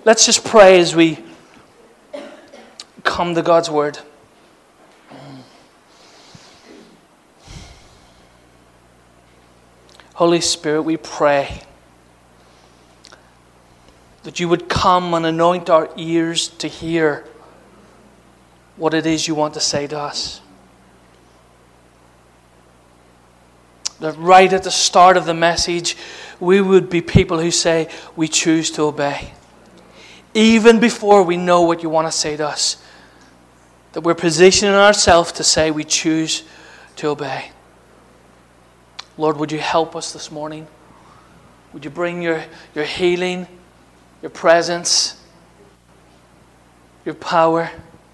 let's just pray as we come to God's Word. Holy Spirit, we pray that you would come and anoint our ears to hear what it is you want to say to us. That right at the start of the message, we would be people who say, we choose to obey. Even before we know what you want to say to us. That we're positioning ourselves to say we choose to obey. Lord, would you help us this morning? Would you bring your healing, your presence, your power?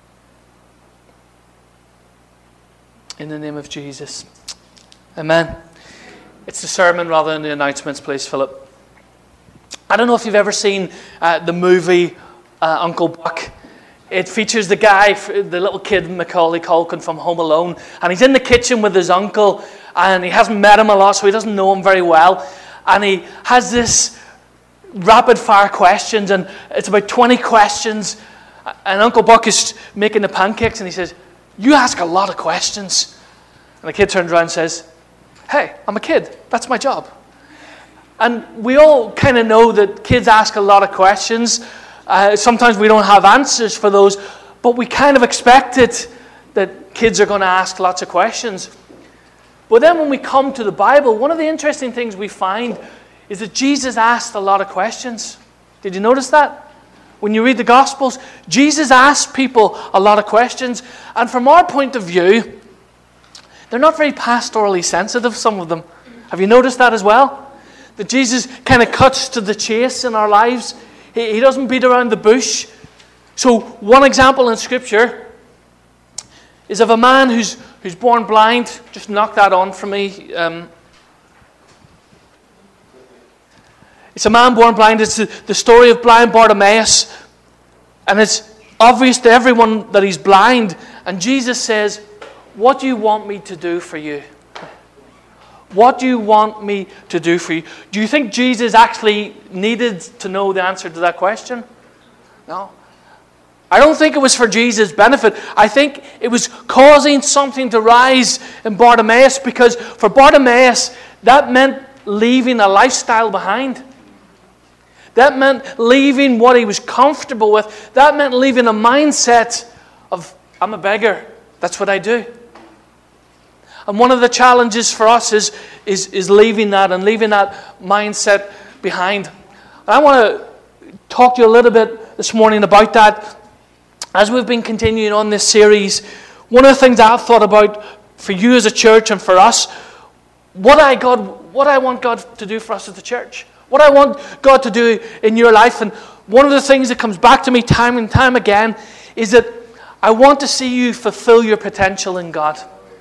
In the name of Jesus. Amen. It's the sermon rather than the announcements, please, Philip. I don't know if you've ever seen the movie Uncle Buck. It features the guy, the little kid, Macaulay Culkin from Home Alone. And he's in the kitchen with his uncle. And he hasn't met him a lot, so he doesn't know him very well. And he has this rapid-fire questions. And it's about 20 questions. And Uncle Buck is making the pancakes. And he says, you ask a lot of questions. And the kid turns around and says, hey, I'm a kid. That's my job. And we all kind of know that kids ask a lot of questions. Sometimes we don't have answers for those, but we kind of expect it that kids are going to ask lots of questions. But then when we come to the Bible, one of the interesting things we find is that Jesus asked a lot of questions. Did you notice that? When you read the Gospels, Jesus asked people a lot of questions. And from our point of view, they're not very pastorally sensitive, some of them. Have you noticed that as well? That Jesus kind of cuts to the chase in our lives. He doesn't beat around the bush. So one example in Scripture is of a man who's born blind. Just knock that on for me. It's a man born blind. It's the story of blind Bartimaeus. And it's obvious to everyone that he's blind. And Jesus says, what do you want me to do for you? What do you want me to do for you? Do you think Jesus actually needed to know the answer to that question? No. I don't think it was for Jesus' benefit. I think it was causing something to rise in Bartimaeus, because for Bartimaeus, that meant leaving a lifestyle behind. That meant leaving what he was comfortable with. That meant leaving a mindset of, I'm a beggar. That's what I do. And one of the challenges for us is leaving that and leaving that mindset behind. And I want to talk to you a little bit this morning about that. As we've been continuing on this series, one of the things I've thought about for you as a church and for us, what I want God to do for us as a church. What I want God to do in your life. And one of the things that comes back to me time and time again is that I want to see you fulfill your potential in God.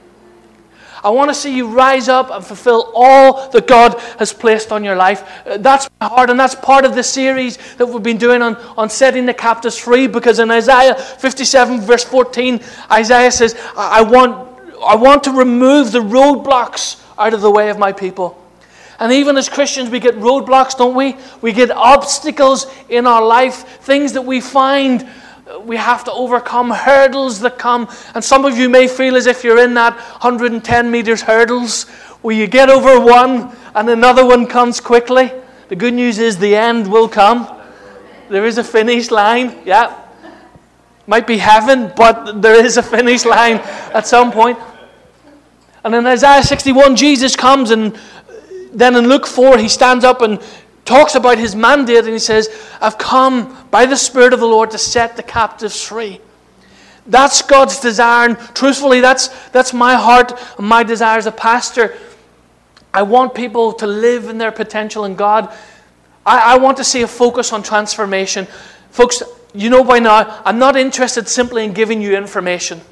I want to see you rise up and fulfill all that God has placed on your life. That's my heart, and that's part of the series that we've been doing on setting the captives free, because in Isaiah 57 verse 14, Isaiah says, I want to remove the roadblocks out of the way of my people. And even as Christians, we get roadblocks, don't we? We get obstacles in our life, things that we find we have to overcome, hurdles that come. And some of you may feel as if you're in that 110 meters hurdles where you get over one and another one comes quickly. The good news is the end will come. There is a finish line. Yeah. Might be heaven, but there is a finish line at some point. And in Isaiah 61, Jesus comes, and then in Luke 4, he stands up and talks about his mandate, and he says, I've come by the Spirit of the Lord to set the captives free. That's God's desire, and truthfully, that's my heart and my desire as a pastor. I want people to live in their potential in God. I want to see a focus on transformation. Folks, you know by now, I'm not interested simply in giving you information.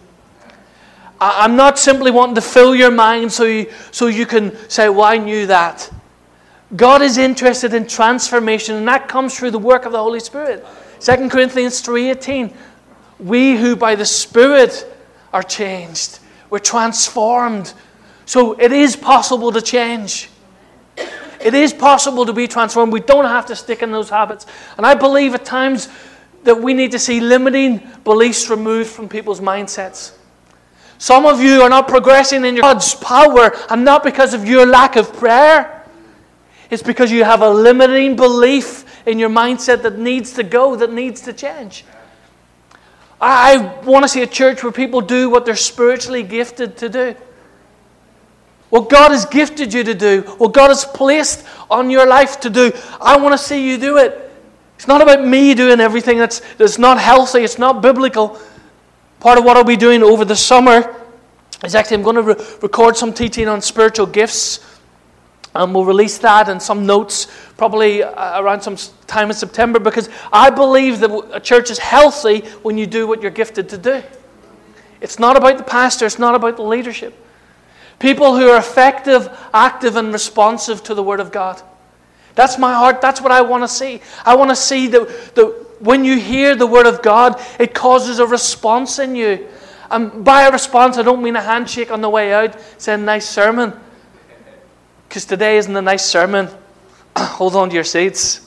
I'm not simply wanting to fill your mind so you can say, well, I knew that. God is interested in transformation, and that comes through the work of the Holy Spirit. 2 Corinthians 3:18, we who by the Spirit are changed, we're transformed. So it is possible to change. It is possible to be transformed. We don't have to stick in those habits. And I believe at times that we need to see limiting beliefs removed from people's mindsets. Some of you are not progressing in God's power, and not because of your lack of prayer. It's because you have a limiting belief in your mindset that needs to go, that needs to change. I want to see a church where people do what they're spiritually gifted to do. What God has gifted you to do, what God has placed on your life to do, I want to see you do it. It's not about me doing everything that's not healthy, it's not biblical. Part of what I'll be doing over the summer is actually I'm going to record some teaching on spiritual gifts. And we'll release that and some notes probably around some time in September, because I believe that a church is healthy when you do what you're gifted to do. It's not about the pastor, it's not about the leadership. People who are effective, active, and responsive to the Word of God. That's my heart. That's what I want to see. I want to see that when you hear the Word of God, it causes a response in you. And by a response, I don't mean a handshake on the way out saying, nice sermon. Because today isn't a nice sermon. Hold on to your seats.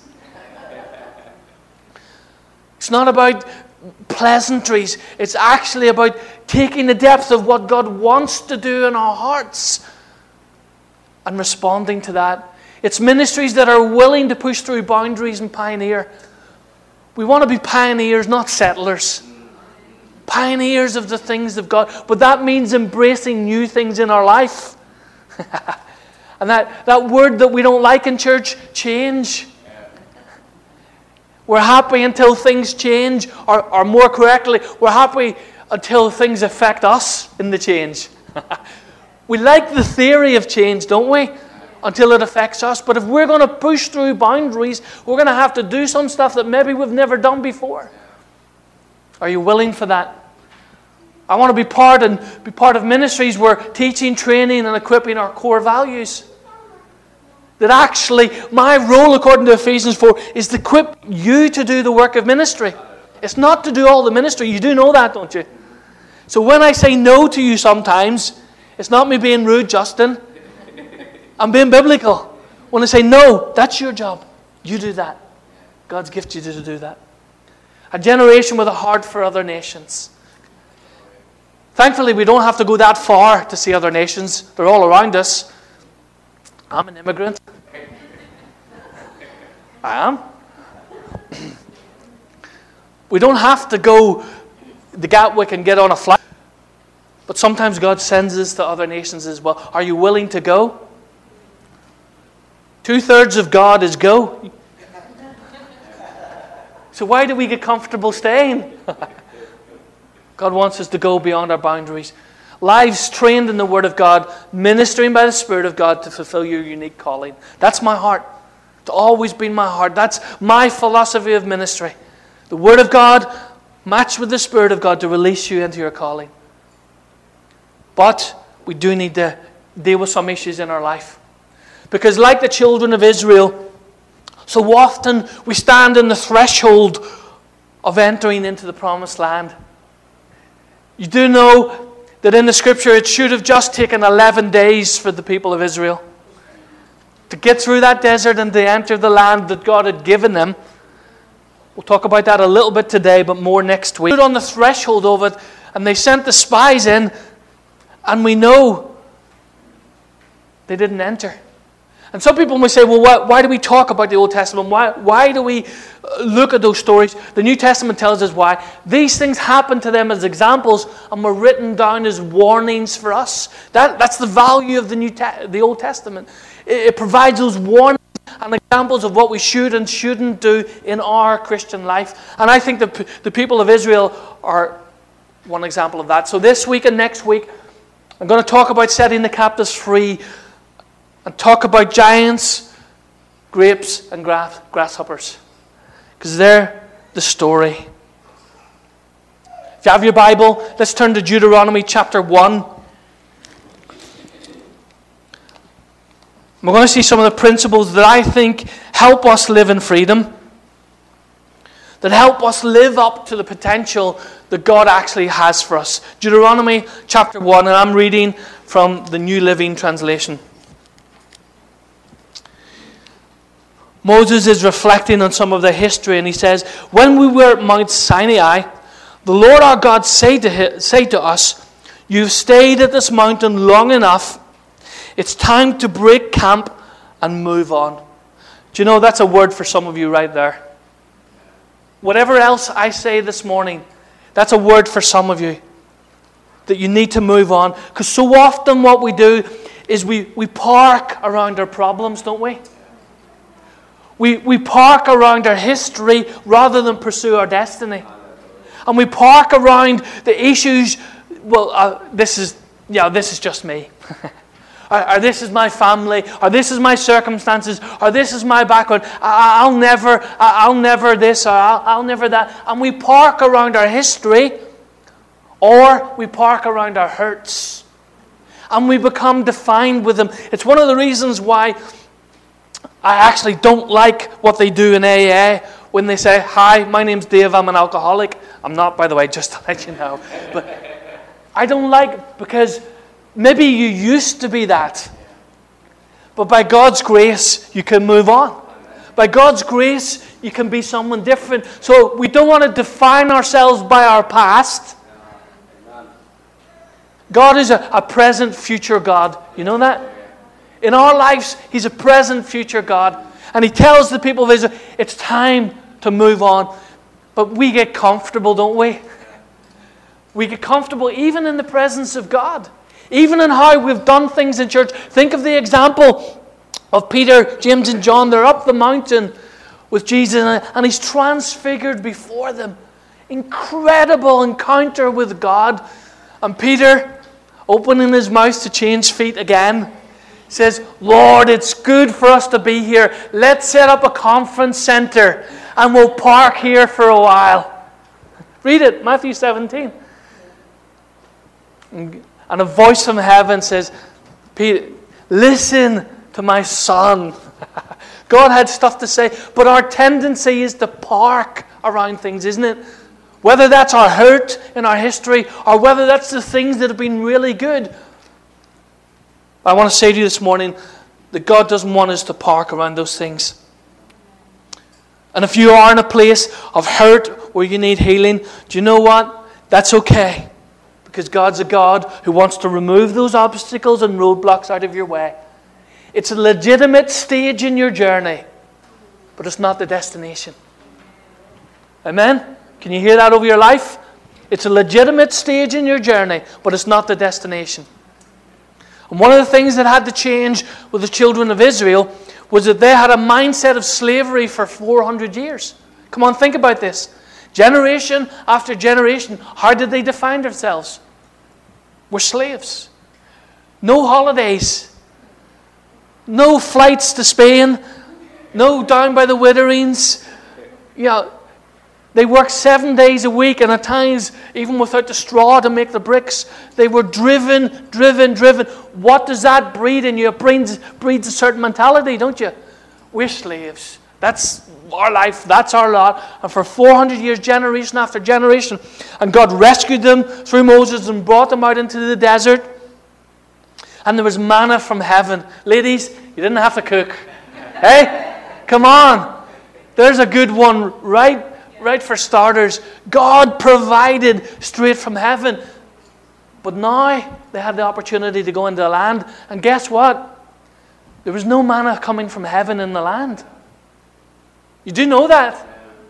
It's not about pleasantries. It's actually about taking the depth of what God wants to do in our hearts and responding to that. It's ministries that are willing to push through boundaries and pioneer. We want to be pioneers, not settlers. Pioneers of the things of God. But that means embracing new things in our life. And that word that we don't like in church, change. We're happy until things change, or more correctly, we're happy until things affect us in the change. We like the theory of change, don't we? Until it affects us. But if we're going to push through boundaries, we're going to have to do some stuff that maybe we've never done before. Are you willing for that? I want to be part of ministries where teaching, training, and equipping are core values. That actually, my role, according to Ephesians 4, is to equip you to do the work of ministry. It's not to do all the ministry. You do know that, don't you? So when I say no to you sometimes, it's not me being rude, Justin. I'm being biblical. When I say no, that's your job. You do that. God's gifted you to do that. A generation with a heart for other nations. Thankfully, we don't have to go that far to see other nations. They're all around us. I'm an immigrant. I am. We don't have to go the Gatwick and get on a flight. But sometimes God sends us to other nations as well. Are you willing to go? 2/3 of God is go. So why do we get comfortable staying? God wants us to go beyond our boundaries. Lives trained in the Word of God, ministering by the Spirit of God to fulfill your unique calling. That's my heart. It's always been my heart. That's my philosophy of ministry. The Word of God matched with the Spirit of God to release you into your calling. But we do need to deal with some issues in our life. Because like the children of Israel, so often we stand in the threshold of entering into the promised land. You do know that in the Scripture it should have just taken 11 days for the people of Israel to get through that desert and to enter the land that God had given them. We'll talk about that a little bit today, but more next week. They stood on the threshold of it, and they sent the spies in, and we know they didn't enter. And some people may say, well, why do we talk about the Old Testament? Why do we look at those stories? The New Testament tells us why. These things happened to them as examples and were written down as warnings for us. That's the value of the Old Testament. It provides those warnings and examples of what we should and shouldn't do in our Christian life. And I think the people of Israel are one example of that. So this week and next week, I'm going to talk about setting the captives free and talk about giants, grapes, and grasshoppers. Because they're the story. If you have your Bible, let's turn to Deuteronomy chapter 1. We're going to see some of the principles that I think help us live in freedom. That help us live up to the potential that God actually has for us. Deuteronomy chapter 1, and I'm reading from the New Living Translation. Moses is reflecting on some of the history, and he says, when we were at Mount Sinai, the Lord our God said to us, you've stayed at this mountain long enough. It's time to break camp and move on. Do you know that's a word for some of you right there? Whatever else I say this morning, that's a word for some of you. That you need to move on. Because so often what we do is we park around our problems, don't we? We park around our history rather than pursue our destiny. And we park around the issues, this is just me. or this is my family, or this is my circumstances, or this is my background. I'll never this, or I'll never that. And we park around our history, or we park around our hurts. And we become defined with them. It's one of the reasons why I actually don't like what they do in AA when they say, hi, my name's Dave, I'm an alcoholic. I'm not, by the way, just to let you know. But I don't like, because maybe you used to be that. But by God's grace, you can move on. By God's grace, you can be someone different. So we don't want to define ourselves by our past. God is a present, future God. You know that? In our lives, He's a present, future God. And He tells the people of Israel, it's time to move on. But we get comfortable, don't we? We get comfortable even in the presence of God. Even in how we've done things in church. Think of the example of Peter, James, and John. They're up the mountain with Jesus, and He's transfigured before them. Incredible encounter with God. And Peter, opening his mouth to change feet again, says, Lord, it's good for us to be here. Let's set up a conference center and we'll park here for a while. Read it, Matthew 17. And a voice from heaven says, Peter, listen to my son. God had stuff to say, but our tendency is to park around things, isn't it? Whether that's our hurt in our history or whether that's the things that have been really good. I want to say to you this morning that God doesn't want us to park around those things. And if you are in a place of hurt where you need healing, do you know what? That's okay. Because God's a God who wants to remove those obstacles and roadblocks out of your way. It's a legitimate stage in your journey, but it's not the destination. Amen? Can you hear that over your life? It's a legitimate stage in your journey, but it's not the destination. And one of the things that had to change with the children of Israel was that they had a mindset of slavery for 400 years. Come on, think about this. Generation after generation, how did they define themselves? We're slaves. No holidays. No flights to Spain. No down by the Witherings. They worked 7 days a week, and at times, even without the straw to make the bricks, they were driven. What does that breed in you? It breeds a certain mentality, don't you? We're slaves. That's our life. That's our lot. And for 400 years, generation after generation, and God rescued them through Moses and brought them out into the desert. And there was manna from heaven. Ladies, you didn't have to cook. Hey, come on. There's a good one, right for starters. God provided straight from heaven. But now they had the opportunity to go into the land. And guess what? There was no manna coming from heaven in the land. You do know that?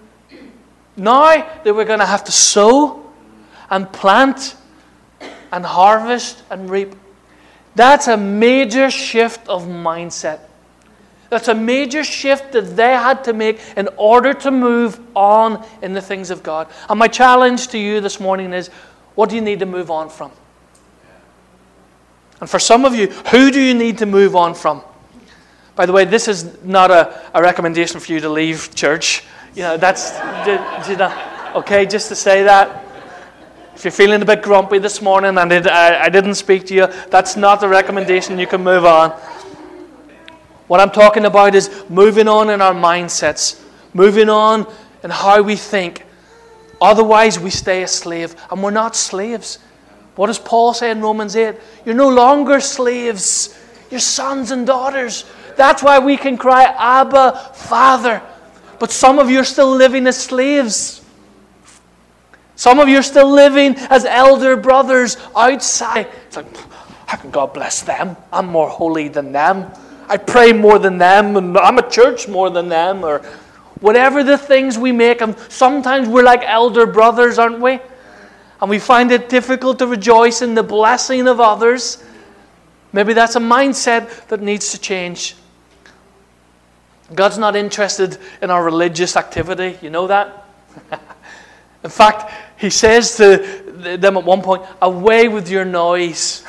Now they were going to have to sow and plant and harvest and reap. That's a major shift of mindset. That's a major shift that they had to make in order to move on in the things of God. And my challenge to you this morning is, what do you need to move on from? And for some of you, who do you need to move on from? By the way, this is not a recommendation for you to leave church. That's, okay, just to say that. If you're feeling a bit grumpy this morning and I didn't speak to you, that's not the recommendation. You can move on. What I'm talking about is moving on in our mindsets, moving on in how we think. Otherwise, we stay a slave, and we're not slaves. What does Paul say in Romans 8? You're no longer slaves. You're sons and daughters. That's why we can cry, Abba, Father. But some of you are still living as slaves. Some of you are still living as elder brothers outside. It's like, how can God bless them? I'm more holy than them. I pray more than them, and I'm at church more than them, or whatever the things we make them. Sometimes we're like elder brothers, aren't we? And we find it difficult to rejoice in the blessing of others. Maybe that's a mindset that needs to change. God's not interested in our religious activity. You know that? In fact, He says to them at one point, away with your noise.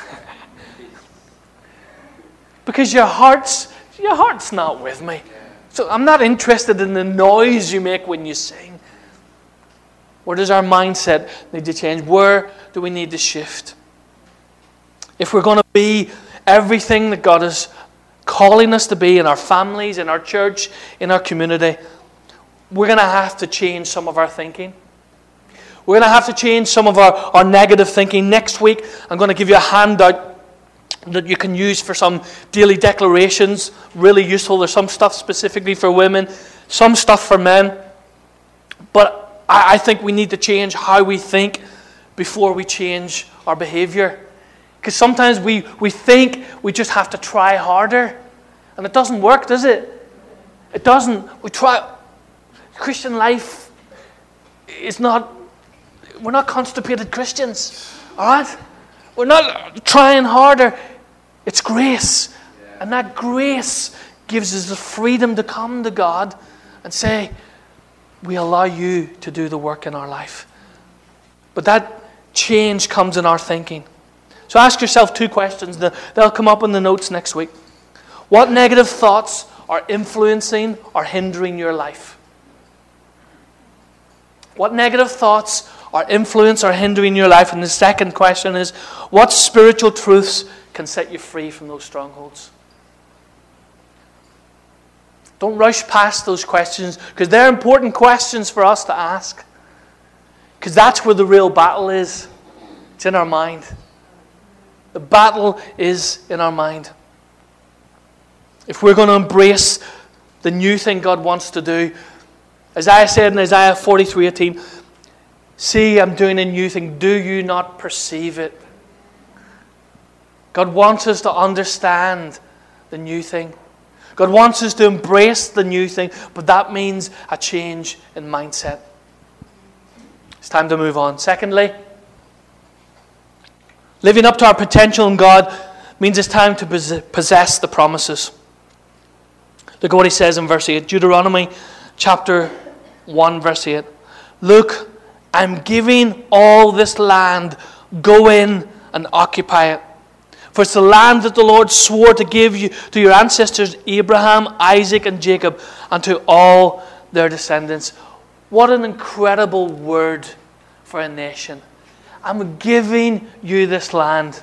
Because your heart's not with me. So I'm not interested in the noise you make when you sing. Where does our mindset need to change? Where do we need to shift? If we're going to be everything that God is calling us to be in our families, in our church, in our community, we're going to have to change some of our thinking. We're going to have to change some of our negative thinking. Next week, I'm going to give you a handout that you can use for some daily declarations. Really useful. There's some stuff specifically for women, some stuff for men. But I think we need to change how we think before we change our behavior. Because sometimes we think we just have to try harder. And it doesn't work, does it? It doesn't. We try. Christian life is not... We're not constipated Christians. All right? We're not trying harder. It's grace. And that grace gives us the freedom to come to God and say, we allow you to do the work in our life. But that change comes in our thinking. So ask yourself 2 questions. They'll come up in the notes next week. What negative thoughts are influencing or hindering your life? What negative thoughts are influencing or hindering your life? And the second question is, what spiritual truths can set you free from those strongholds? Don't rush past those questions, because they're important questions for us to ask. Because that's where the real battle is. It's in our mind. The battle is in our mind. If we're going to embrace the new thing God wants to do, Isaiah said in Isaiah 43:18, see, I'm doing a new thing. Do you not perceive it? God wants us to understand the new thing. God wants us to embrace the new thing, but that means a change in mindset. It's time to move on. Secondly, living up to our potential in God means it's time to possess the promises. Look at what he says in verse 8. Deuteronomy chapter 1, verse 8. Look, I'm giving all this land. Go in and occupy it. For it's the land that the Lord swore to give you to your ancestors Abraham, Isaac, and Jacob, and to all their descendants. What an incredible word for a nation. I'm giving you this land.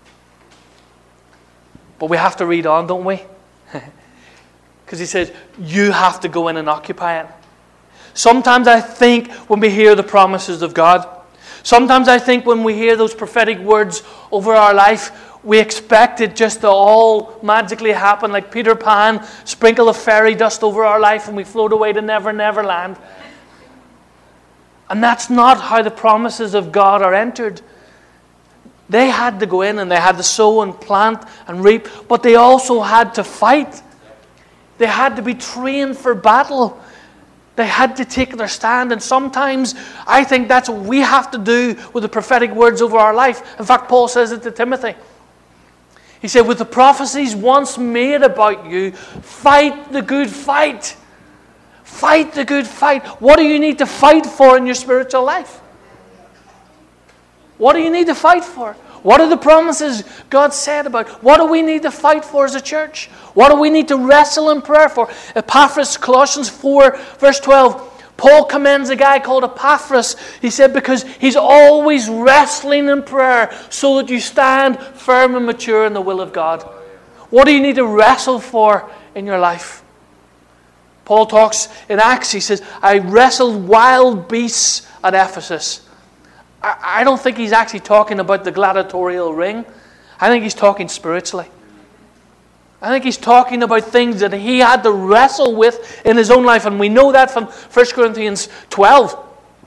But we have to read on, don't we? Because he says, you have to go in and occupy it. Sometimes I think when we hear the promises of God, sometimes I think when we hear those prophetic words over our life, we expect it just to all magically happen, like Peter Pan, sprinkle of fairy dust over our life and we float away to Never, Never Land. And that's not how the promises of God are entered. They had to go in and they had to sow and plant and reap, but they also had to fight. They had to be trained for battle. They had to take their stand. And sometimes I think that's what we have to do with the prophetic words over our life. In fact, Paul says it to Timothy. He said, with the prophecies once made about you, fight the good fight. Fight the good fight. What do you need to fight for in your spiritual life? What do you need to fight for? What are the promises God said about? What do we need to fight for as a church? What do we need to wrestle in prayer for? Epaphras, Colossians 4, verse 12. Paul commends a guy called Epaphras. He said, because he's always wrestling in prayer so that you stand firm and mature in the will of God. What do you need to wrestle for in your life? Paul talks in Acts, he says, I wrestled wild beasts at Ephesus. I don't think he's actually talking about the gladiatorial ring. I think he's talking spiritually. I think he's talking about things that he had to wrestle with in his own life. And we know that from 2 Corinthians 12,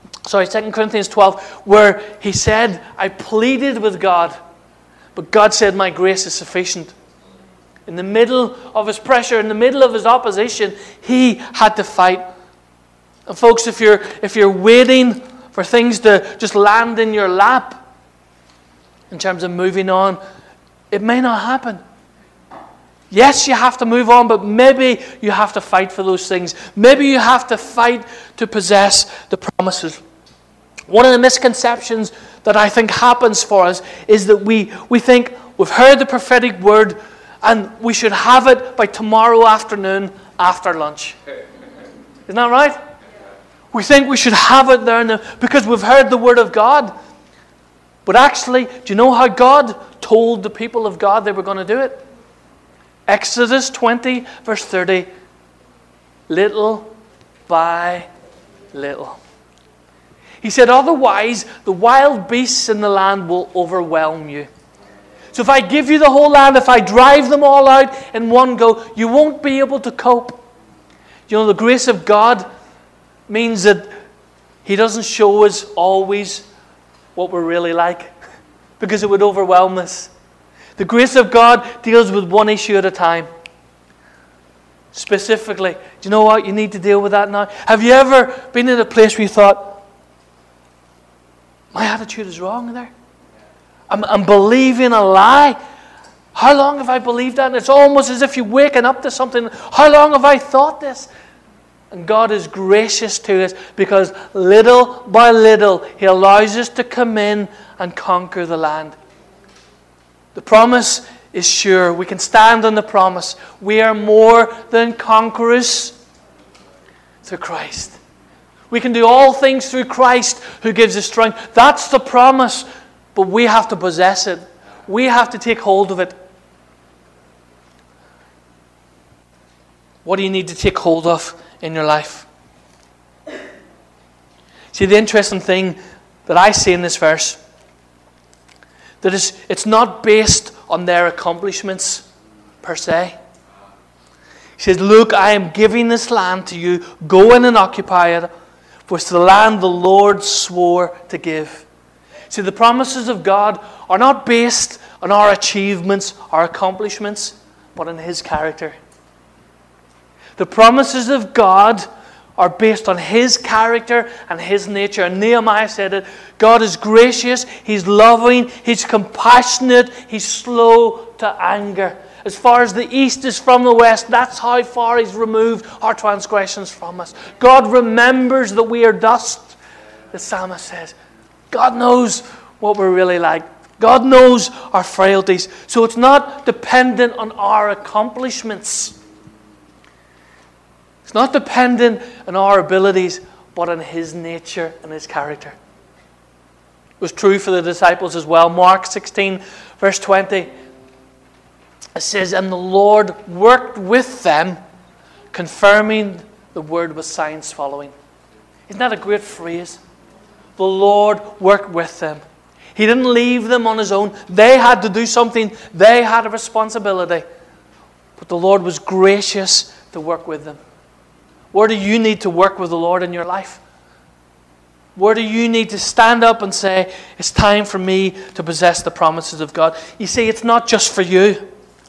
where he said, I pleaded with God, but God said, my grace is sufficient. In the middle of his pressure, in the middle of his opposition, he had to fight. And folks, if you're waiting for things to just land in your lap, in terms of moving on, it may not happen. Yes, you have to move on, but maybe you have to fight for those things. Maybe you have to fight to possess the promises. One of the misconceptions that I think happens for us is that we think we've heard the prophetic word and we should have it by tomorrow afternoon after lunch. Isn't that right? We think we should have it there because we've heard the word of God. But actually, do you know how God told the people of God they were going to do it? Exodus 20, verse 30. Little by little. He said, otherwise, the wild beasts in the land will overwhelm you. So if I give you the whole land, if I drive them all out in one go, you won't be able to cope. You know, the grace of God means that He doesn't show us always what we're really like, because it would overwhelm us. The grace of God deals with one issue at a time. Specifically, do you know what? You need to deal with that now. Have you ever been in a place where you thought, my attitude is wrong there? I'm believing a lie. How long have I believed that? And it's almost as if you're waking up to something. How long have I thought this? And God is gracious to us because little by little He allows us to come in and conquer the land. The promise is sure. We can stand on the promise. We are more than conquerors through Christ. We can do all things through Christ who gives us strength. That's the promise. But we have to possess it. We have to take hold of it. What do you need to take hold of in your life? See, the interesting thing that I see in this verse, that it's not based on their accomplishments per se. He says, look, I am giving this land to you. Go in and occupy it, for it's the land the Lord swore to give. See, the promises of God are not based on our achievements, our accomplishments, but on His character. The promises of God are based on His character and His nature. And Nehemiah said it, God is gracious, He's loving, He's compassionate, He's slow to anger. As far as the east is from the west, that's how far He's removed our transgressions from us. God remembers that we are dust, the psalmist says. God knows what we're really like. God knows our frailties. So it's not dependent on our accomplishments. It's not dependent on our abilities, but on His nature and His character. It was true for the disciples as well. Mark 16, verse 20. It says, and the Lord worked with them, confirming the word with signs following. Isn't that a great phrase? The Lord worked with them. He didn't leave them on His own. They had to do something. They had a responsibility. But the Lord was gracious to work with them. Where do you need to work with the Lord in your life? Where do you need to stand up and say, it's time for me to possess the promises of God? You see, it's not just for you.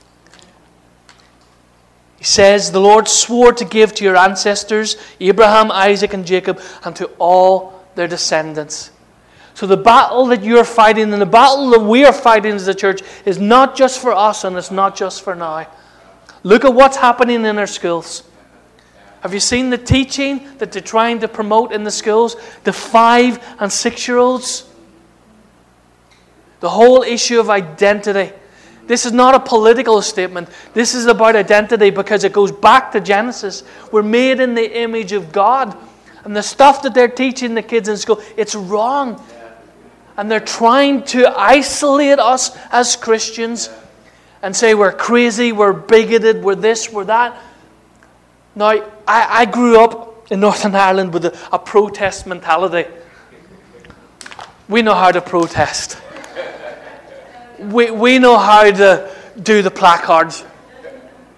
He says, the Lord swore to give to your ancestors, Abraham, Isaac, and Jacob, and to all their descendants. So the battle that you're fighting and the battle that we are fighting as a church is not just for us and it's not just for now. Look at what's happening in our schools. Have you seen the teaching that they're trying to promote in the schools? The 5 and 6-year-olds. The whole issue of identity. This is not a political statement. This is about identity because it goes back to Genesis. We're made in the image of God. And the stuff that they're teaching the kids in school, it's wrong. And they're trying to isolate us as Christians and say we're crazy, we're bigoted, we're this, we're that. Now, I grew up in Northern Ireland with a protest mentality. We know how to protest. We know how to do the placards.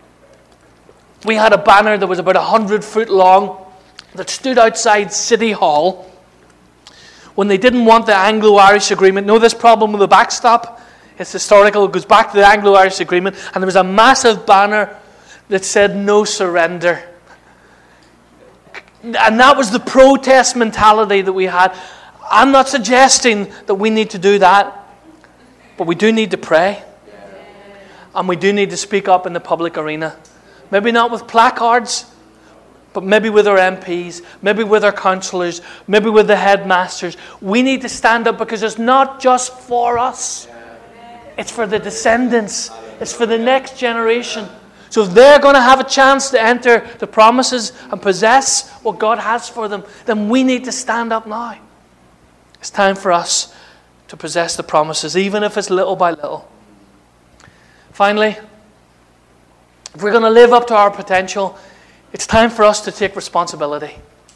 we had a banner that was about 100 foot long that stood outside City Hall when they didn't want the Anglo-Irish Agreement. Know this problem with the backstop? It's historical. It goes back to the Anglo-Irish Agreement. And there was a massive banner that said, "No surrender." And that was the protest mentality that we had. I'm not suggesting that we need to do that. But we do need to pray. And we do need to speak up in the public arena. Maybe not with placards, but maybe with our MPs, maybe with our councillors, maybe with the headmasters. We need to stand up because it's not just for us. It's for the descendants. It's for the next generation. So if they're going to have a chance to enter the promises and possess what God has for them, then we need to stand up now. It's time for us to possess the promises, even if it's little by little. Finally, if we're going to live up to our potential, it's time for us to take responsibility.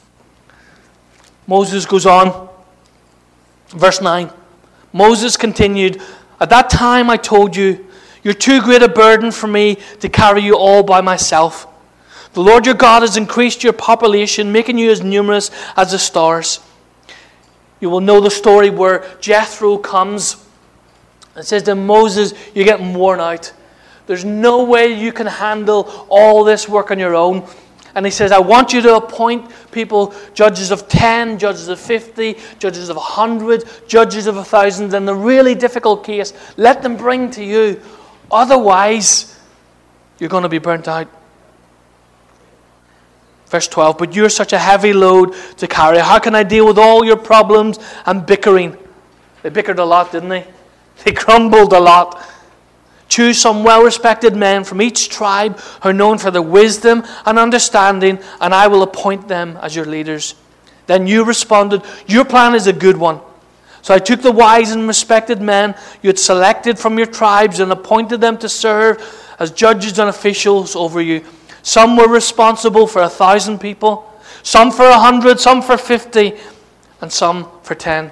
Moses goes on, verse 9. Moses continued, "At that time I told you, you're too great a burden for me to carry you all by myself. The Lord your God has increased your population, making you as numerous as the stars." You will know the story where Jethro comes and says to Moses, "You're getting worn out. There's no way you can handle all this work on your own." And he says, "I want you to appoint people, judges of 10, judges of 50, judges of 100, judges of 1,000, in the really difficult case. Let them bring to you. Otherwise, you're going to be burnt out." Verse 12, "But you're such a heavy load to carry. How can I deal with all your problems and bickering?" They bickered a lot, didn't they? They grumbled a lot. "Choose some well-respected men from each tribe who are known for their wisdom and understanding, and I will appoint them as your leaders." Then you responded, "Your plan is a good one." So I took the wise and respected men you had selected from your tribes and appointed them to serve as judges and officials over you. Some were responsible for 1,000 people, some for 100, some for 50, and some for 10.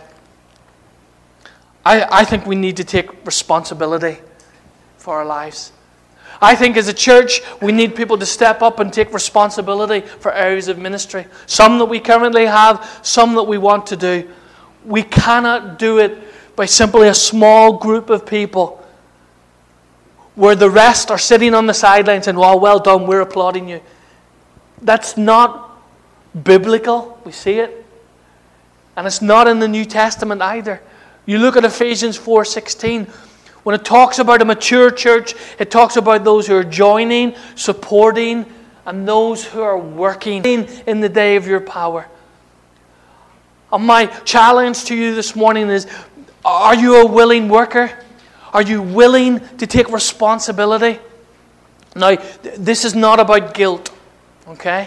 I think we need to take responsibility for our lives. I think as a church, we need people to step up and take responsibility for areas of ministry. Some that we currently have, some that we want to do. We cannot do it by simply a small group of people where the rest are sitting on the sidelines and, well done, we're applauding you. That's not biblical. We see it. And it's not in the New Testament either. You look at Ephesians 4:16. When it talks about a mature church, it talks about those who are joining, supporting, and those who are working in the day of your power. And my challenge to you this morning is, are you a willing worker? Are you willing to take responsibility? Now, this is not about guilt, okay?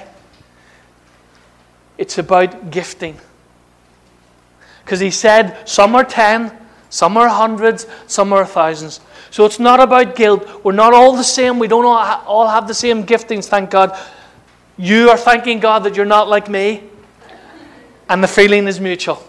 It's about gifting. Because he said, some are 10, some are hundreds, some are thousands. So it's not about guilt. We're not all the same. We don't all have the same giftings, thank God. You are thanking God that you're not like me. And the feeling is mutual.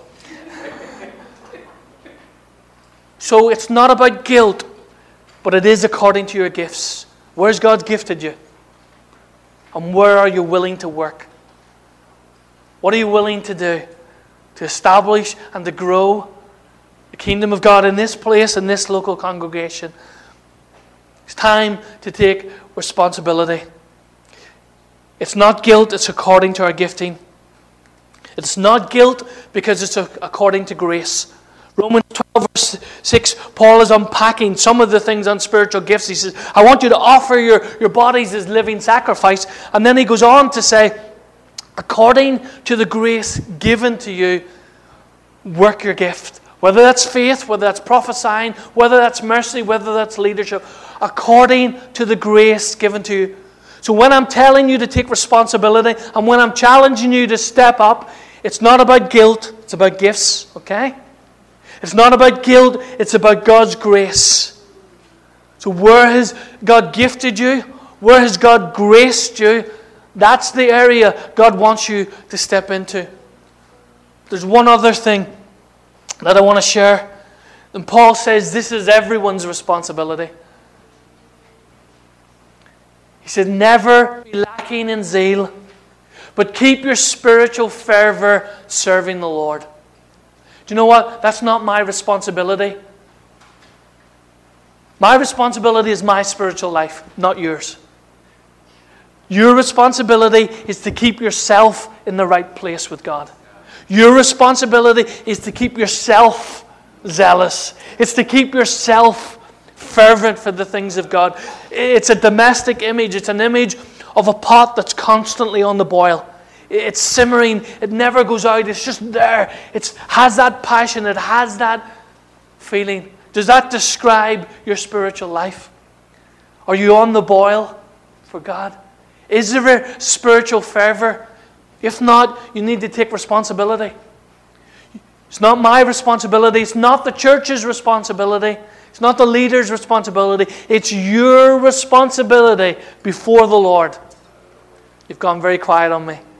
So it's not about guilt, but it is according to your gifts. Where's God gifted you? And where are you willing to work? What are you willing to do to establish and to grow the kingdom of God in this place, in this local congregation? It's time to take responsibility. It's not guilt, it's according to our gifting. It's not guilt because it's according to grace. Romans 12 verse 6, Paul is unpacking some of the things on spiritual gifts. He says, I want you to offer your bodies as living sacrifice. And then he goes on to say, according to the grace given to you, work your gift. Whether that's faith, whether that's prophesying, whether that's mercy, whether that's leadership. According to the grace given to you. So when I'm telling you to take responsibility and when I'm challenging you to step up, it's not about guilt, it's about gifts, okay? It's not about guilt, it's about God's grace. So where has God gifted you? Where has God graced you? That's the area God wants you to step into. There's one other thing that I want to share. And Paul says this is everyone's responsibility. He said, never be lacking lacking in zeal, but keep your spiritual fervor serving the Lord. Do you know what? That's not my responsibility. My responsibility is my spiritual life, not yours. Your responsibility is to keep yourself in the right place with God. Your responsibility is to keep yourself zealous. It's to keep yourself fervent for the things of God. It's a domestic image. It's an image of a pot that's constantly on the boil. It's simmering. It never goes out. It's just there. It has that passion. It has that feeling. Does that describe your spiritual life? Are you on the boil for God? Is there spiritual fervor? If not, you need to take responsibility. It's not my responsibility. It's not the church's responsibility. It's not the leader's responsibility. It's your responsibility before the Lord. You've gone very quiet on me.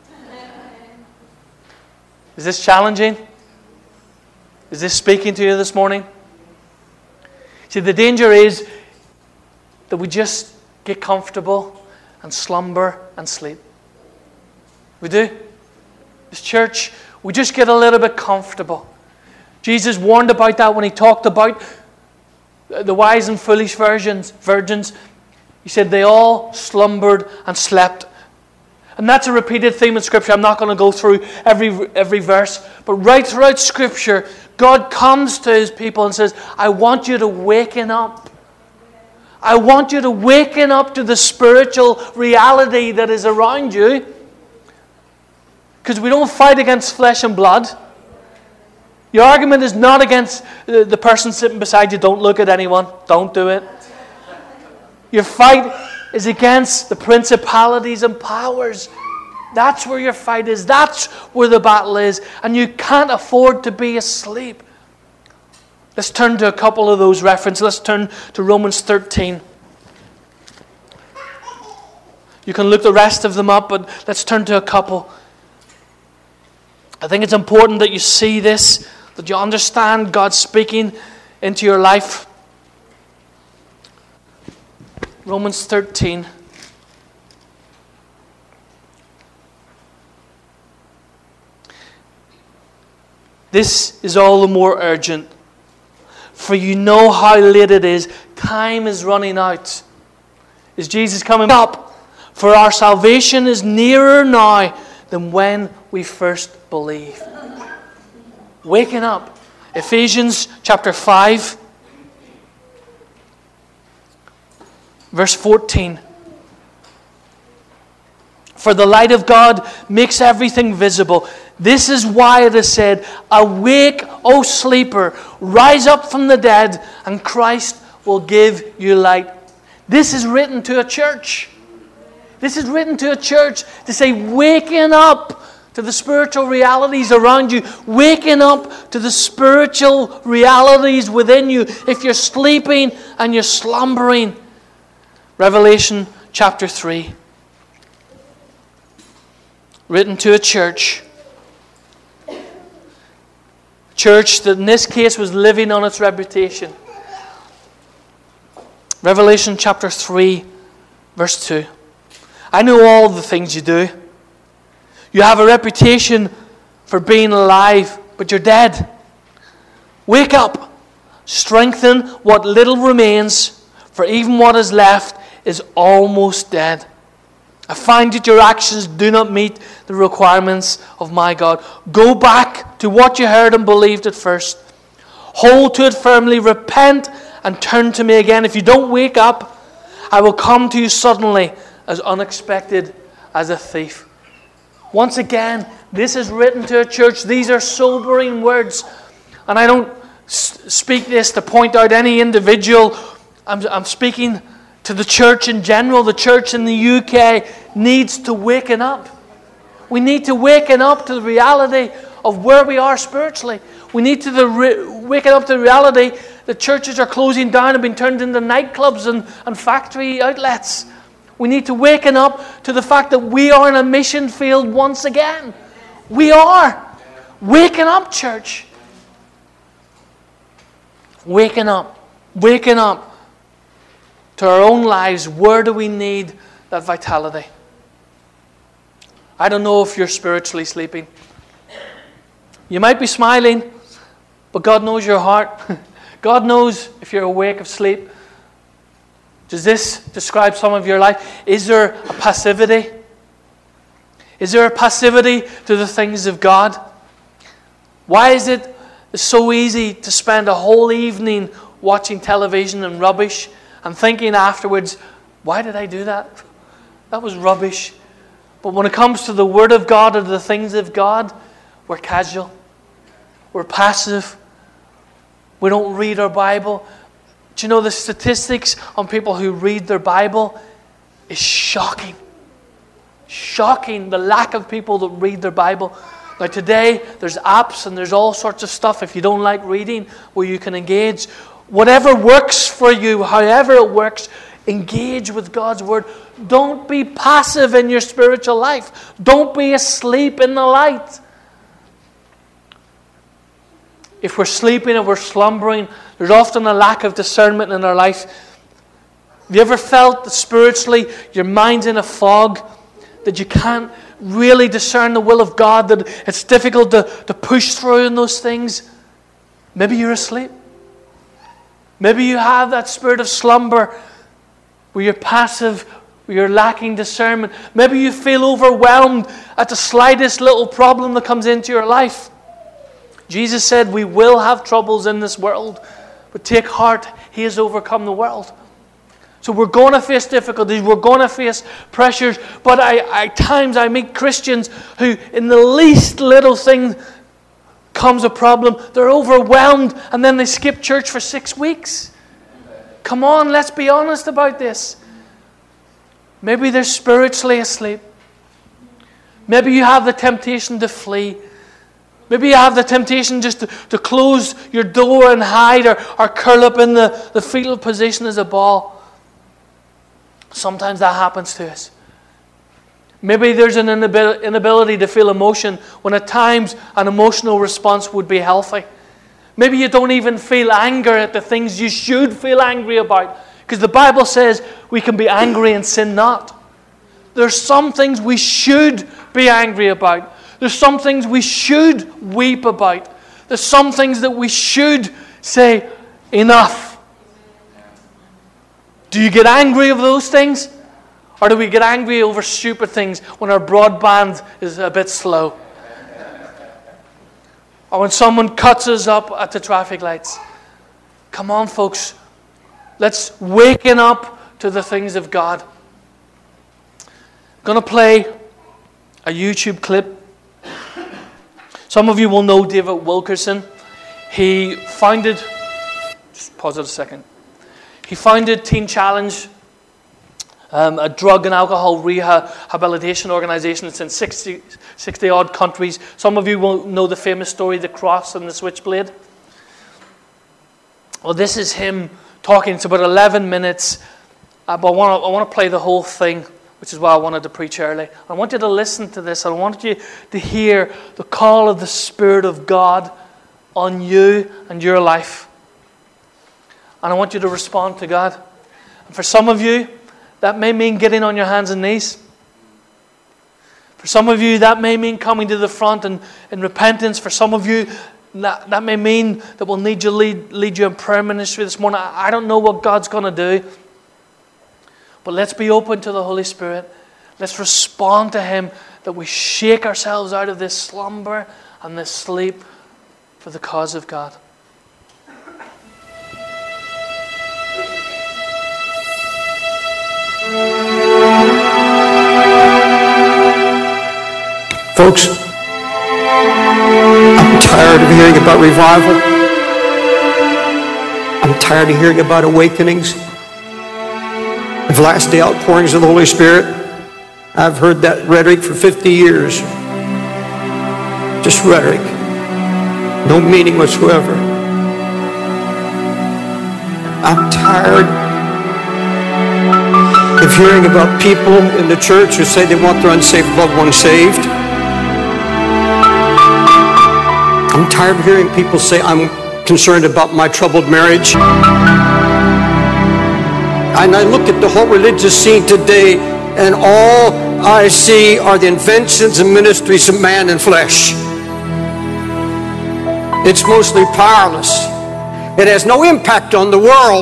Is this challenging? Is this speaking to you this morning? See, the danger is that we just get comfortable and slumber and sleep. We do. This church, we just get a little bit comfortable. Jesus warned about that when he talked about the wise and foolish virgins. He said they all slumbered and slept. And that's a repeated theme in Scripture. I'm not going to go through every verse. But right throughout Scripture, God comes to His people and says, I want you to waken up. I want you to waken up to the spiritual reality that is around you. Because we don't fight against flesh and blood. Your argument is not against the person sitting beside you. Don't look at anyone. Don't do it. Your fight is against the principalities and powers. That's where your fight is. That's where the battle is. And you can't afford to be asleep. Let's turn to a couple of those references. Let's turn to Romans 13. You can look the rest of them up, but let's turn to a couple. I think it's important that you see this, that you understand God speaking into your life. Romans 13. This is all the more urgent, for you know how late it is. Time is running out. Is Jesus coming up? For our salvation is nearer now than when we first believed. Waking up. Ephesians chapter 5. Verse 14. For the light of God makes everything visible. This is why it is said, awake, O sleeper, rise up from the dead, and Christ will give you light. This is written to a church. This is written to a church to say, waking up to the spiritual realities around you. Waking up to the spiritual realities within you. If you're sleeping and you're slumbering. Revelation chapter 3. Written to a church. Church that in this case was living on its reputation. Revelation chapter 3, verse 2. I know all the things you do. You have a reputation for being alive, but you're dead. Wake up. Strengthen what little remains, for even what is left is almost dead. I find that your actions do not meet the requirements of my God. Go back to what you heard and believed at first. Hold to it firmly. Repent and turn to me again. If you don't wake up, I will come to you suddenly, as unexpected as a thief. Once again, this is written to a church. These are sobering words. And I don't speak this to point out any individual. I'm speaking to the church in general. The church in the UK needs to waken up. We need to waken up to the reality of where we are spiritually. We need to waken up to the reality that churches are closing down and being turned into nightclubs and factory outlets. We need to waken up to the fact that we are in a mission field once again. We are. Waking up, church. Waking up. Waking up to our own lives. Where do we need that vitality? I don't know if you're spiritually sleeping. You might be smiling, but God knows your heart. God knows if you're awake or asleep. Does this describe some of your life? Is there a passivity? Is there a passivity to the things of God? Why is it so easy to spend a whole evening watching television and rubbish and thinking afterwards, why did I do that? That was rubbish. But when it comes to the Word of God or the things of God, we're casual. We're passive. We don't read our Bible. Do you know the statistics on people who read their Bible is shocking. Shocking, the lack of people that read their Bible. Now today, there's apps and there's all sorts of stuff, if you don't like reading, where you can engage. Whatever works for you, however it works, engage with God's Word. Don't be passive in your spiritual life. Don't be asleep in the light. If we're sleeping and we're slumbering, there's often a lack of discernment in our life. Have you ever felt that spiritually your mind's in a fog, that you can't really discern the will of God, that it's difficult to push through in those things? Maybe you're asleep. Maybe you have that spirit of slumber where you're passive, where you're lacking discernment. Maybe you feel overwhelmed at the slightest little problem that comes into your life. Jesus said we will have troubles in this world, but take heart, He has overcome the world. So we're going to face difficulties, we're going to face pressures, but at times I meet Christians who in the least little thing comes a problem, they're overwhelmed and then they skip church for 6 weeks. Come on, let's be honest about this. Maybe they're spiritually asleep. Maybe you have the temptation to flee. Maybe you have the temptation just to close your door and hide or curl up in the fetal position as a ball. Sometimes that happens to us. Maybe there's an inability to feel emotion when at times an emotional response would be healthy. Maybe you don't even feel anger at the things you should feel angry about. Because the Bible says we can be angry and sin not. There's some things we should be angry about. There's some things we should weep about. There's some things that we should say, enough. Do you get angry over those things? Or do we get angry over stupid things when our broadband is a bit slow? Or when someone cuts us up at the traffic lights? Come on, folks. Let's waken up to the things of God. I'm going to play a YouTube clip. Some of you will know David Wilkerson. He founded, just pause it a second. He founded Teen Challenge, a drug and alcohol rehabilitation organization. It's in 60 odd countries. Some of you will know the famous story, The Cross and the Switchblade. Well, this is him talking. It's about 11 minutes, but I want to play the whole thing, which is why I wanted to preach early. I want you to listen to this. I want you to hear the call of the Spirit of God on you and your life. And I want you to respond to God. And for some of you, that may mean getting on your hands and knees. For some of you, that may mean coming to the front in repentance. For some of you, that may mean that we'll need you lead you in prayer ministry this morning. I don't know what God's going to do. But let's be open to the Holy Spirit. Let's respond to Him, that we shake ourselves out of this slumber and this sleep for the cause of God. Folks, I'm tired of hearing about revival. I'm tired of hearing about awakenings, of last day outpourings of the Holy Spirit. I've heard that rhetoric for 50 years. Just rhetoric. No meaning whatsoever. I'm tired of hearing about people in the church who say they want their unsaved loved ones saved. I'm tired of hearing people say, I'm concerned about my troubled marriage. And I look at the whole religious scene today, and all I see are the inventions and ministries of man and flesh. It's mostly powerless. It has no impact on the world.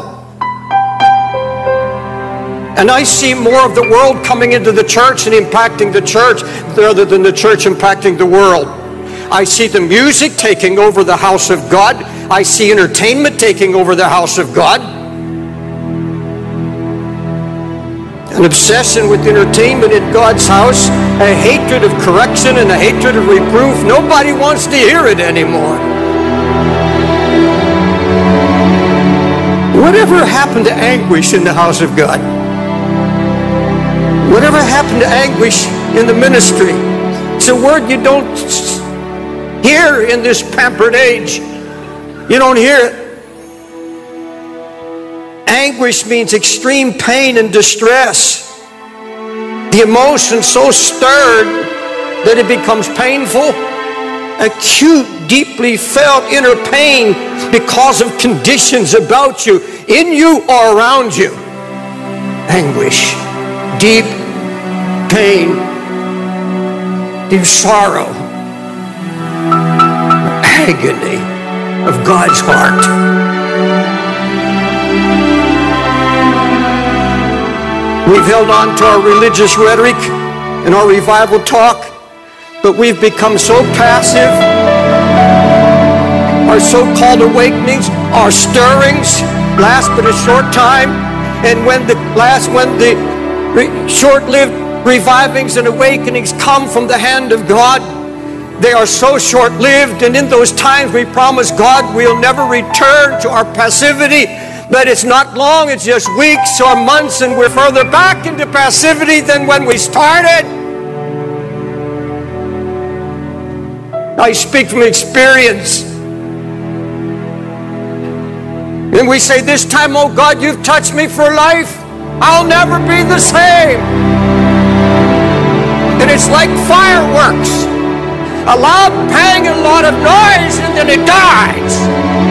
And I see more of the world coming into the church and impacting the church rather than the church impacting the world. I see the music taking over the house of God. I see entertainment taking over the house of God. An obsession with entertainment in God's house, a hatred of correction and a hatred of reproof. Nobody wants to hear it anymore. Whatever happened to anguish in the house of God? Whatever happened to anguish in the ministry? It's a word you don't hear in this pampered age. You don't hear it. Anguish means extreme pain and distress. The emotion so stirred that it becomes painful. Acute, deeply felt inner pain because of conditions about you, in you or around you. Anguish, deep pain, deep sorrow, agony of God's heart. We've held on to our religious rhetoric and our revival talk, but we've become so passive. Our so-called awakenings, our stirrings last but a short time, and when the short-lived revivings and awakenings come from the hand of God, they are so short-lived, and in those times we promise God we'll never return to our passivity. But it's not long, it's just weeks or months, and we're further back into passivity than when we started. I speak from experience. And we say, this time, oh God, you've touched me for life. I'll never be the same. And it's like fireworks. A loud bang and a lot of noise, and then it dies.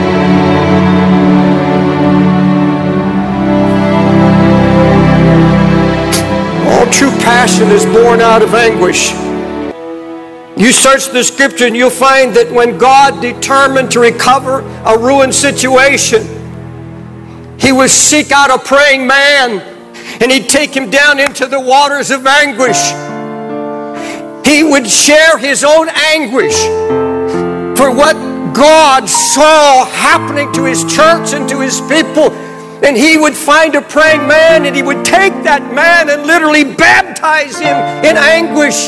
All true passion is born out of anguish. You search the scripture and you'll find that when God determined to recover a ruined situation, He would seek out a praying man and He'd take him down into the waters of anguish. He would share his own anguish for what God saw happening to His church and to His people. And He would find a praying man and He would take that man and literally baptize him in anguish.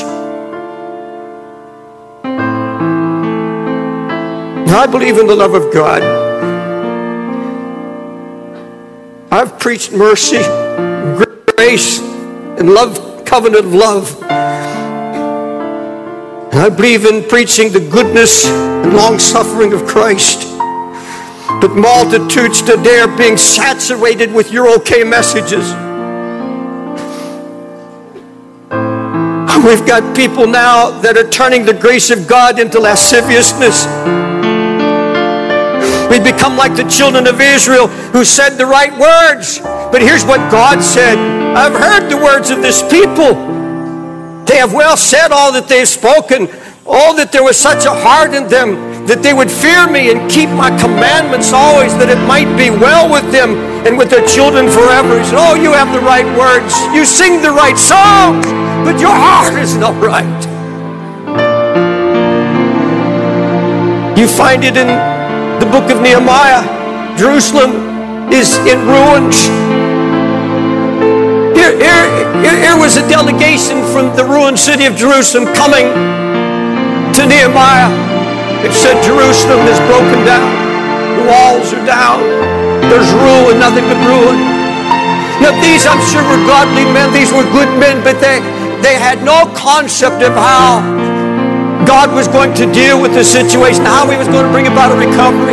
I believe in the love of God. I've preached mercy, grace, and love, covenant of love. And I believe in preaching the goodness and long-suffering of Christ. But multitudes today are being saturated with your okay messages. We've got people now that are turning the grace of God into lasciviousness. We've become like the children of Israel who said the right words. But here's what God said. I've heard the words of this people. They have well said all that they've spoken. Oh, that there was such a heart in them that they would fear me and keep my commandments always, that it might be well with them and with their children forever. He said, oh, you have the right words. You sing the right songs, but your heart is not right. You find it in the book of Nehemiah. Jerusalem is in ruins. Here was a delegation from the ruined city of Jerusalem coming to Nehemiah. It said Jerusalem is broken down. The walls are down. There's ruin, nothing but ruin. Now these, I'm sure, were godly men. These were good men, but they had no concept of how God was going to deal with the situation, how He was going to bring about a recovery.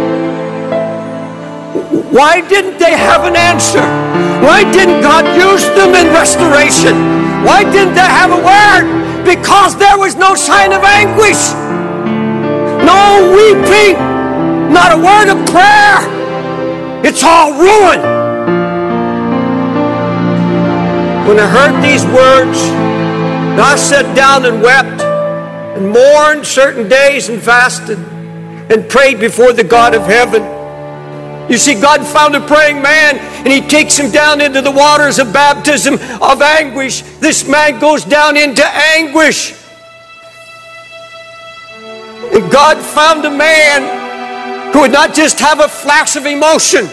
Why didn't they have an answer? Why didn't God use them in restoration? Why didn't they have a word? Because there was no sign of anguish. No weeping. Not a word of prayer. It's all ruin. When I heard these words, I sat down and wept and mourned certain days and fasted and prayed before the God of heaven. You see, God found a praying man, and He takes him down into the waters of baptism of anguish. This man goes down into anguish. And God found a man who would not just have a flash of emotion,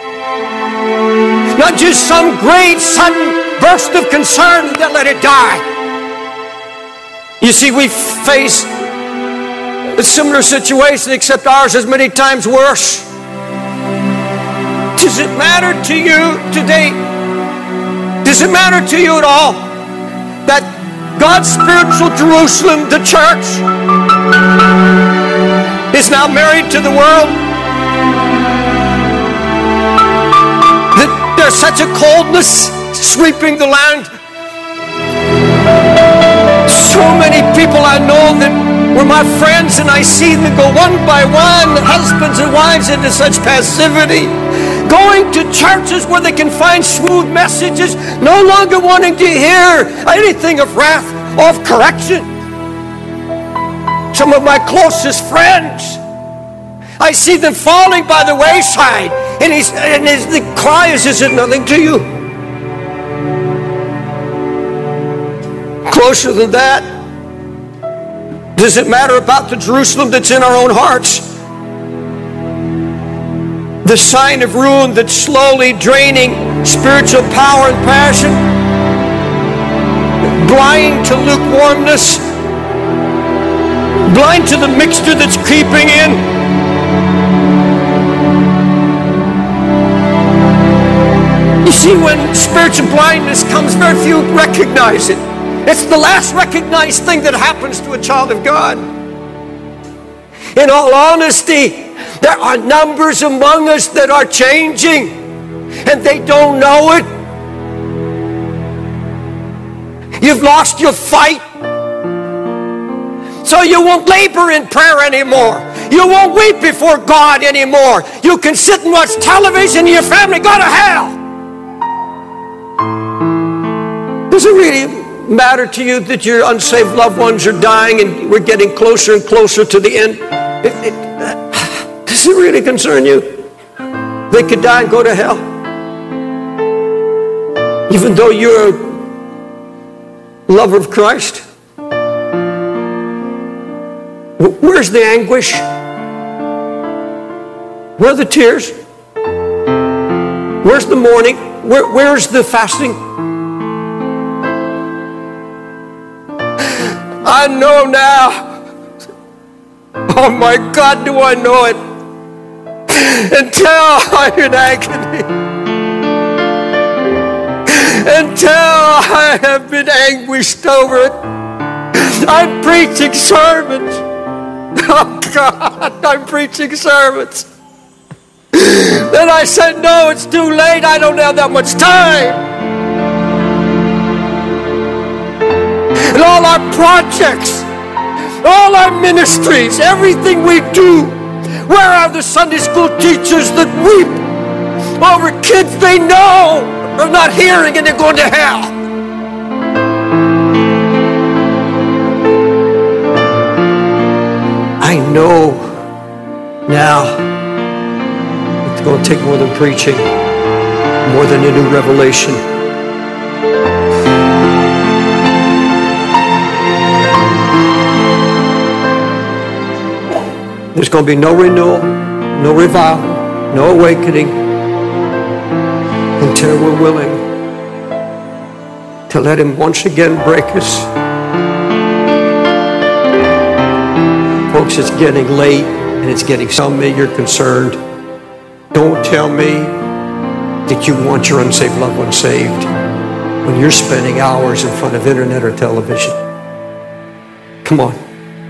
not just some great sudden burst of concern and then let it die. You see, we face a similar situation, except ours is many times worse. Does it matter to you today? Does it matter to you at all that God's spiritual Jerusalem, the church, is now married to the world? That there's such a coldness sweeping the land? So many people I know that were my friends, and I see them go one by one, husbands and wives, into such passivity, going to churches where they can find smooth messages, no longer wanting to hear anything of wrath or of correction. Some of my closest friends, I see them falling by the wayside, and the cry is it nothing to you? Closer than that, does it matter about the Jerusalem that's in our own hearts? The sign of ruin that's slowly draining spiritual power and passion, blind to lukewarmness, blind to the mixture that's creeping in. You see, when spiritual blindness comes, very few recognize it. It's the last recognized thing that happens to a child of God. In all honesty, there are numbers among us that are changing, and they don't know it. You've lost your fight, so you won't labor in prayer anymore. You won't weep before God anymore. You can sit and watch television and your family go to hell. Does it really matter to you that your unsaved loved ones are dying and we're getting closer and closer to the end? Does it really concern you? They could die and go to hell. Even though you're a lover of Christ. Where's the anguish? Where are the tears? Where's the mourning? Where's the fasting? I know now. Oh my God, do I know it. Until I'm in agony. Until I have been anguished over it. I'm preaching sermons. Oh God, I'm preaching sermons. Then I said, no, it's too late. I don't have that much time. And all our projects, all our ministries, everything we do, where are the Sunday school teachers that weep over kids they know are not hearing and they're going to hell? I know now it's going to take more than preaching, more than a new revelation. There's going to be no renewal, no revival, no awakening until we're willing to let Him once again break us. Folks, it's getting late and it's getting so me you're concerned. Don't tell me that you want your unsaved loved one saved when you're spending hours in front of internet or television. Come on.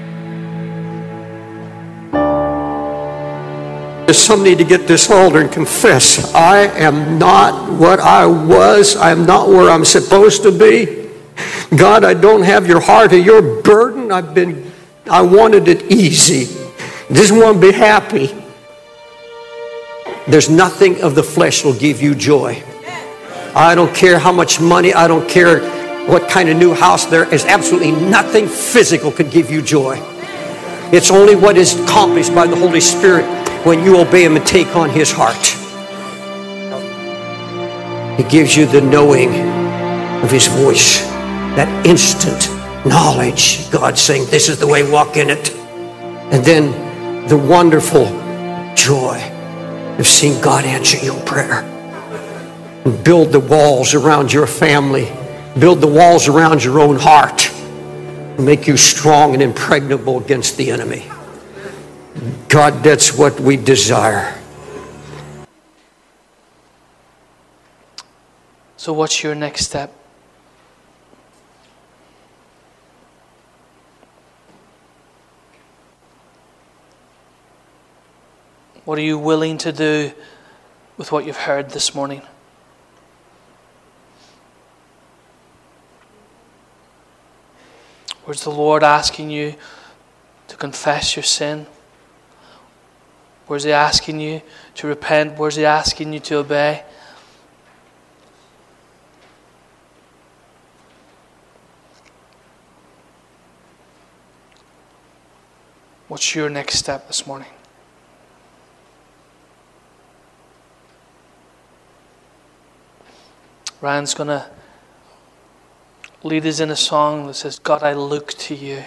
Some need to get this altar and confess, I am not what I was. I am not where I'm supposed to be. God, I don't have your heart or your burden. I wanted it easy. Just want to be happy. There's nothing of the flesh will give you joy. I don't care how much money. I don't care what kind of new house, there is absolutely nothing physical could give you joy. It's only what is accomplished by the Holy Spirit when you obey Him and take on His heart. He gives you the knowing of His voice, that instant knowledge. God saying, this is the way, walk in it. And then the wonderful joy of seeing God answer your prayer. And build the walls around your family. Build the walls around your own heart. And make you strong and impregnable against the enemy. God, that's what we desire. So what's your next step? What are you willing to do with what you've heard this morning? Where's the Lord asking you to confess your sin? Where's He asking you to repent? Where's He asking you to obey? What's your next step this morning? Ryan's going to lead us in a song that says, God, I look to you.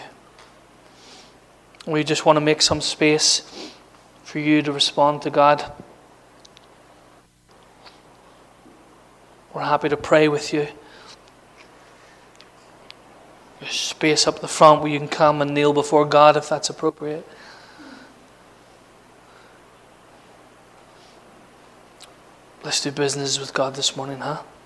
We just want to make some space for you to respond to God. We're happy to pray with you. There's space up the front where you can come and kneel before God if that's appropriate. Let's do business with God this morning, huh?